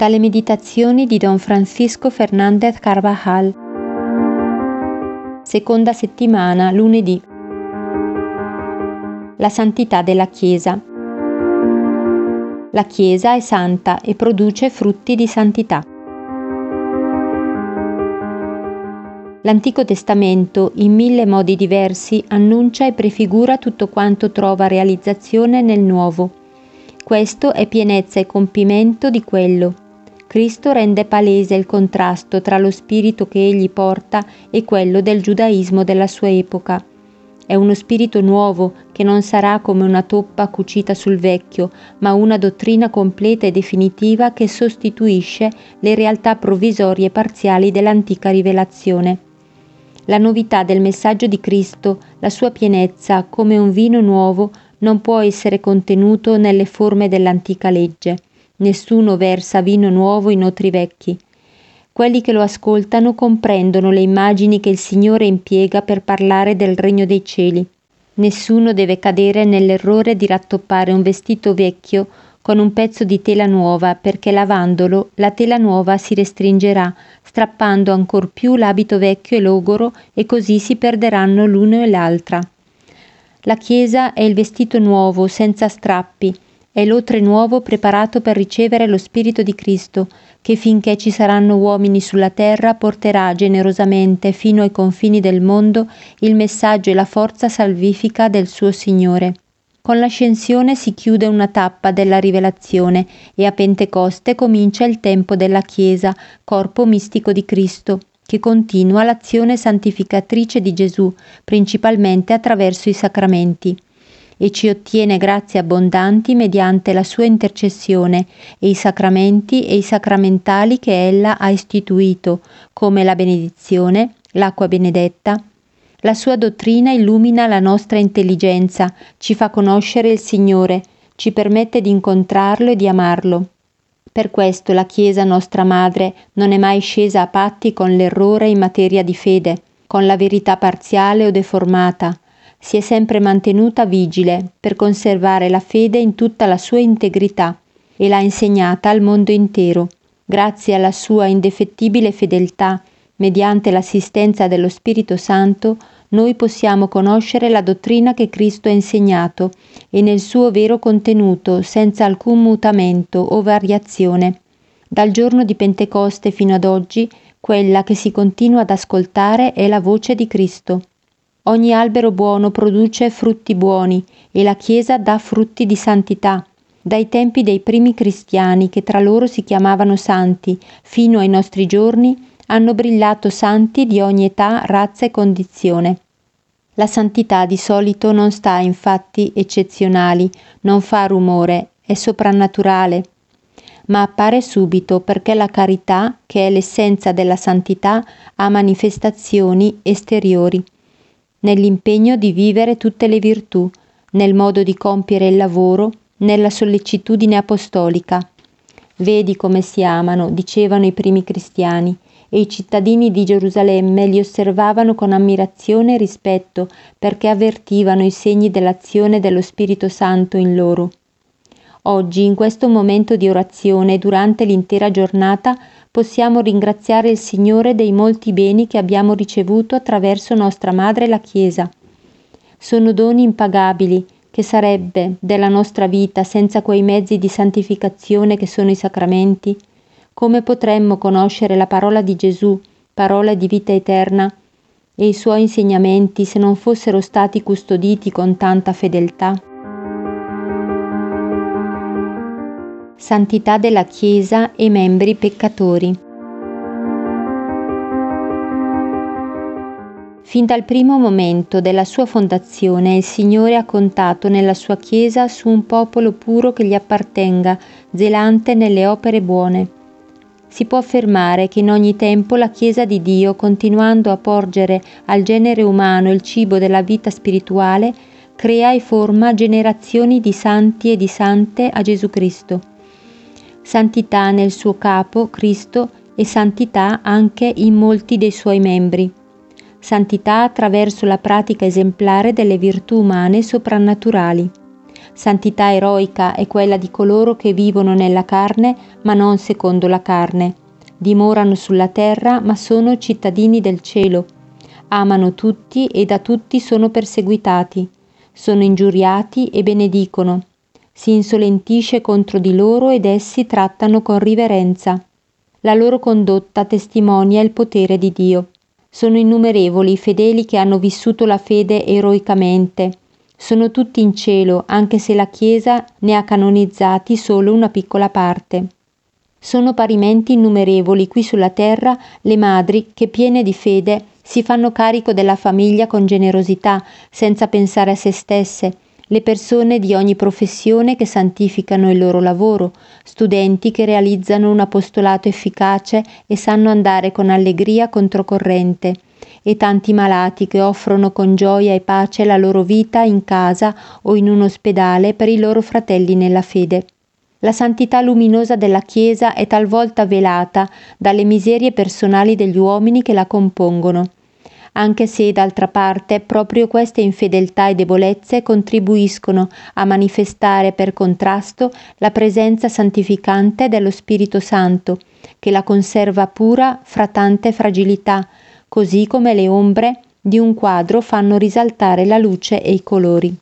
Dalle meditazioni di Don Francisco Fernández Carvajal. Seconda settimana, lunedì. La santità della Chiesa. La Chiesa è santa e produce frutti di santità. L'Antico Testamento, in 1000 modi diversi, annuncia e prefigura tutto quanto trova realizzazione nel Nuovo. Questo è pienezza e compimento di quello. Cristo rende palese il contrasto tra lo spirito che egli porta e quello del giudaismo della sua epoca. È uno spirito nuovo che non sarà come una toppa cucita sul vecchio, ma una dottrina completa e definitiva che sostituisce le realtà provvisorie e parziali dell'antica rivelazione. La novità del messaggio di Cristo, la sua pienezza, come un vino nuovo, non può essere contenuto nelle forme dell'antica legge. Nessuno versa vino nuovo in otri vecchi. Quelli che lo ascoltano comprendono le immagini che il Signore impiega per parlare del regno dei cieli. Nessuno deve cadere nell'errore di rattoppare un vestito vecchio con un pezzo di tela nuova, perché lavandolo la tela nuova si restringerà, strappando ancor più l'abito vecchio e logoro, e così si perderanno l'uno e l'altra. La Chiesa è il vestito nuovo, senza strappi, è l'otre nuovo preparato per ricevere lo Spirito di Cristo, che finché ci saranno uomini sulla terra porterà generosamente fino ai confini del mondo il messaggio e la forza salvifica del suo Signore. Con l'ascensione si chiude una tappa della rivelazione e a Pentecoste comincia il tempo della Chiesa, corpo mistico di Cristo, che continua l'azione santificatrice di Gesù, principalmente attraverso i sacramenti, e ci ottiene grazie abbondanti mediante la sua intercessione e i sacramenti e i sacramentali che ella ha istituito, come la benedizione, l'acqua benedetta. La sua dottrina illumina la nostra intelligenza, ci fa conoscere il Signore, ci permette di incontrarlo e di amarlo. Per questo la Chiesa nostra Madre non è mai scesa a patti con l'errore in materia di fede, con la verità parziale o deformata. Si è sempre mantenuta vigile per conservare la fede in tutta la sua integrità e l'ha insegnata al mondo intero. Grazie alla sua indefettibile fedeltà, mediante l'assistenza dello Spirito Santo, noi possiamo conoscere la dottrina che Cristo ha insegnato e nel suo vero contenuto, senza alcun mutamento o variazione. Dal giorno di Pentecoste fino ad oggi, quella che si continua ad ascoltare è la voce di Cristo. Ogni albero buono produce frutti buoni e la Chiesa dà frutti di santità. Dai tempi dei primi cristiani, che tra loro si chiamavano santi, fino ai nostri giorni, hanno brillato santi di ogni età, razza e condizione. La santità di solito non sta in fatti eccezionali, non fa rumore, è soprannaturale, ma appare subito perché la carità, che è l'essenza della santità, ha manifestazioni esteriori. Nell'impegno di vivere tutte le virtù, nel modo di compiere il lavoro, nella sollecitudine apostolica. Vedi come si amano, dicevano i primi cristiani, e i cittadini di Gerusalemme li osservavano con ammirazione e rispetto perché avvertivano i segni dell'azione dello Spirito Santo in loro. Oggi, in questo momento di orazione, durante l'intera giornata, possiamo ringraziare il Signore dei molti beni che abbiamo ricevuto attraverso nostra Madre la Chiesa. Sono doni impagabili, che sarebbe della nostra vita senza quei mezzi di santificazione che sono i sacramenti? Come potremmo conoscere la parola di Gesù, parola di vita eterna, e i suoi insegnamenti se non fossero stati custoditi con tanta fedeltà? Santità della Chiesa e membri peccatori. Fin dal primo momento della sua fondazione il Signore ha contato nella sua Chiesa su un popolo puro che gli appartenga, zelante nelle opere buone. Si può affermare che in ogni tempo la Chiesa di Dio, continuando a porgere al genere umano il cibo della vita spirituale, crea e forma generazioni di santi e di sante a Gesù Cristo. Santità nel suo capo, Cristo, e santità anche in molti dei suoi membri. Santità attraverso la pratica esemplare delle virtù umane soprannaturali. Santità eroica è quella di coloro che vivono nella carne, ma non secondo la carne. Dimorano sulla terra, ma sono cittadini del cielo. Amano tutti e da tutti sono perseguitati. Sono ingiuriati e benedicono. Si insolentisce contro di loro ed essi trattano con riverenza. La loro condotta testimonia il potere di Dio. Sono innumerevoli i fedeli che hanno vissuto la fede eroicamente. Sono tutti in cielo, anche se la Chiesa ne ha canonizzati solo una piccola parte. Sono parimenti innumerevoli qui sulla terra le madri che, piene di fede, si fanno carico della famiglia con generosità, senza pensare a se stesse, le persone di ogni professione che santificano il loro lavoro, studenti che realizzano un apostolato efficace e sanno andare con allegria controcorrente, e tanti malati che offrono con gioia e pace la loro vita in casa o in un ospedale per i loro fratelli nella fede. La santità luminosa della Chiesa è talvolta velata dalle miserie personali degli uomini che la compongono, anche se d'altra parte proprio queste infedeltà e debolezze contribuiscono a manifestare per contrasto la presenza santificante dello Spirito Santo, che la conserva pura fra tante fragilità, così come le ombre di un quadro fanno risaltare la luce e i colori.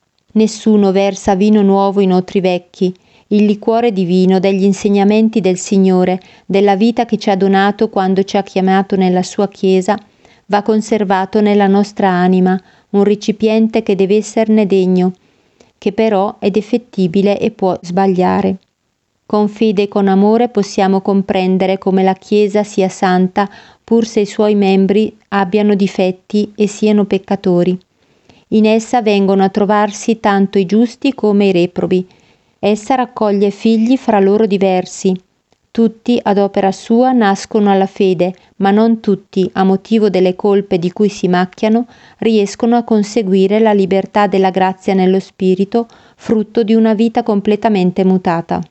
Nessuno versa vino nuovo in otri vecchi. Il liquore divino degli insegnamenti del Signore, della vita che ci ha donato quando ci ha chiamato nella sua Chiesa, va conservato nella nostra anima, un recipiente che deve esserne degno, che però è defettibile e può sbagliare. Con fede e con amore possiamo comprendere come la Chiesa sia santa pur se i suoi membri abbiano difetti e siano peccatori. In essa vengono a trovarsi tanto i giusti come i reprobi. Essa raccoglie figli fra loro diversi. Tutti ad opera sua nascono alla fede, ma non tutti, a motivo delle colpe di cui si macchiano, riescono a conseguire la libertà della grazia nello spirito, frutto di una vita completamente mutata.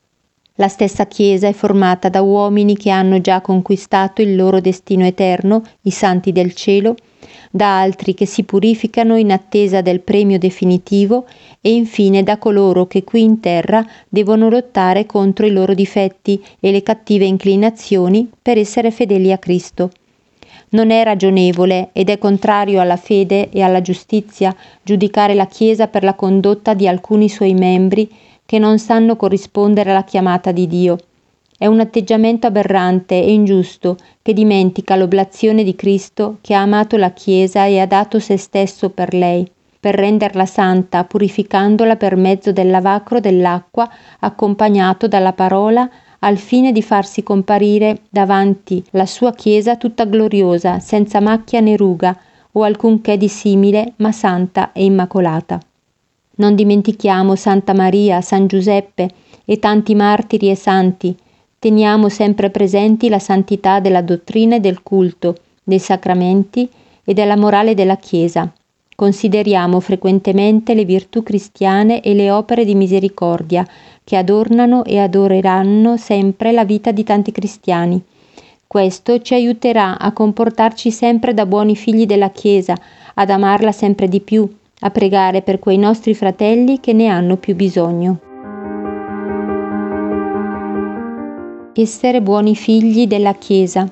La stessa Chiesa è formata da uomini che hanno già conquistato il loro destino eterno, i santi del cielo, da altri che si purificano in attesa del premio definitivo e infine da coloro che qui in terra devono lottare contro i loro difetti e le cattive inclinazioni per essere fedeli a Cristo. Non è ragionevole ed è contrario alla fede e alla giustizia giudicare la Chiesa per la condotta di alcuni suoi membri che non sanno corrispondere alla chiamata di Dio. È un atteggiamento aberrante e ingiusto che dimentica l'oblazione di Cristo che ha amato la Chiesa e ha dato se stesso per lei, per renderla santa, purificandola per mezzo del lavacro dell'acqua accompagnato dalla parola, al fine di farsi comparire davanti la sua Chiesa tutta gloriosa, senza macchia né ruga o alcunché di simile, ma santa e immacolata. Non dimentichiamo Santa Maria, San Giuseppe e tanti martiri e santi. Teniamo sempre presenti la santità della dottrina e del culto, dei sacramenti e della morale della Chiesa. Consideriamo frequentemente le virtù cristiane e le opere di misericordia che adornano e adoreranno sempre la vita di tanti cristiani. Questo ci aiuterà a comportarci sempre da buoni figli della Chiesa, ad amarla sempre di più, a pregare per quei nostri fratelli che ne hanno più bisogno. Essere buoni figli della Chiesa.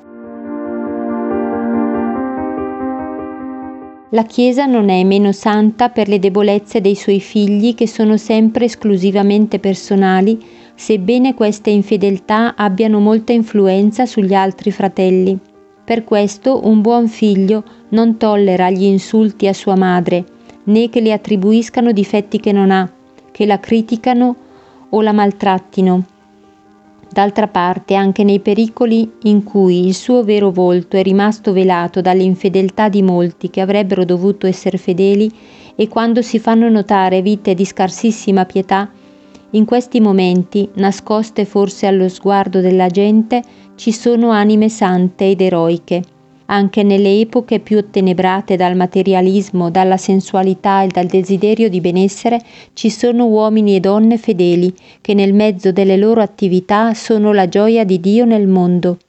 La Chiesa non è meno santa per le debolezze dei suoi figli che sono sempre esclusivamente personali, sebbene queste infedeltà abbiano molta influenza sugli altri fratelli. Per questo un buon figlio non tollera gli insulti a sua madre, né che le attribuiscano difetti che non ha, che la criticano o la maltrattino. D'altra parte, anche nei pericoli in cui il suo vero volto è rimasto velato dalle infedeltà di molti che avrebbero dovuto essere fedeli, e quando si fanno notare vite di scarsissima pietà, in questi momenti, nascoste forse allo sguardo della gente, ci sono anime sante ed eroiche. Anche nelle epoche più ottenebrate dal materialismo, dalla sensualità e dal desiderio di benessere, ci sono uomini e donne fedeli che nel mezzo delle loro attività sono la gioia di Dio nel mondo.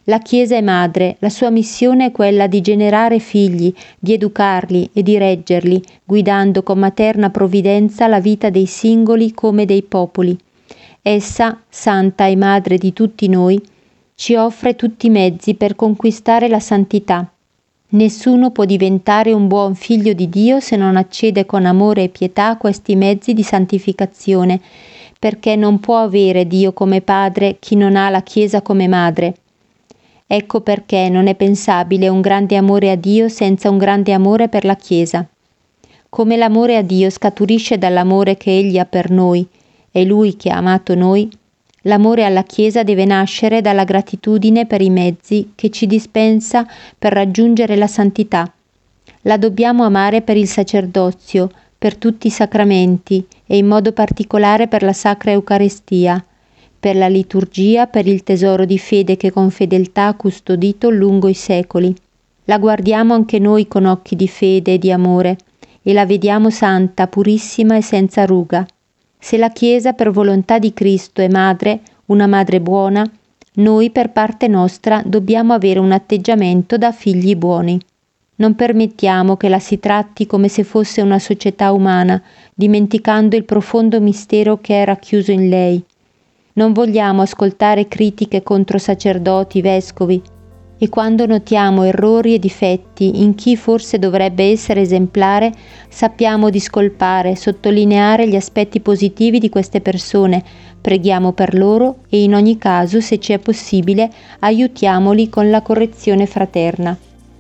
La Chiesa è madre, la sua missione è quella di generare figli, di educarli e di reggerli, guidando con materna provvidenza la vita dei singoli come dei popoli. Essa, santa e madre di tutti noi, ci offre tutti i mezzi per conquistare la santità. Nessuno può diventare un buon figlio di Dio se non accede con amore e pietà a questi mezzi di santificazione, perché non può avere Dio come padre chi non ha la Chiesa come madre. Ecco perché non è pensabile un grande amore a Dio senza un grande amore per la Chiesa. Come l'amore a Dio scaturisce dall'amore che Egli ha per noi, è Lui che ha amato noi, l'amore alla Chiesa deve nascere dalla gratitudine per i mezzi che ci dispensa per raggiungere la santità. La dobbiamo amare per il sacerdozio, per tutti i sacramenti e in modo particolare per la Sacra Eucaristia, per la liturgia, per il tesoro di fede che con fedeltà ha custodito lungo i secoli. La guardiamo anche noi con occhi di fede e di amore e la vediamo santa, purissima e senza ruga. Se la Chiesa per volontà di Cristo è madre, una madre buona, noi per parte nostra dobbiamo avere un atteggiamento da figli buoni. Non permettiamo che la si tratti come se fosse una società umana, dimenticando il profondo mistero che è racchiuso in lei. Non vogliamo ascoltare critiche contro sacerdoti, vescovi, e quando notiamo errori e difetti in chi forse dovrebbe essere esemplare, sappiamo discolpare, sottolineare gli aspetti positivi di queste persone, preghiamo per loro e in ogni caso, se ci è possibile, aiutiamoli con la correzione fraterna.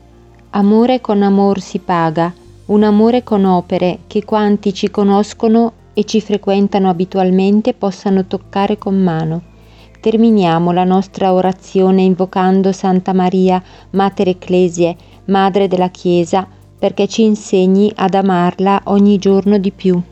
Amore con amor si paga, un amore con opere che quanti ci conoscono e ci frequentano abitualmente possano toccare con mano. Terminiamo la nostra orazione invocando Santa Maria, Mater Ecclesiae, Madre della Chiesa, perché ci insegni ad amarla ogni giorno di più.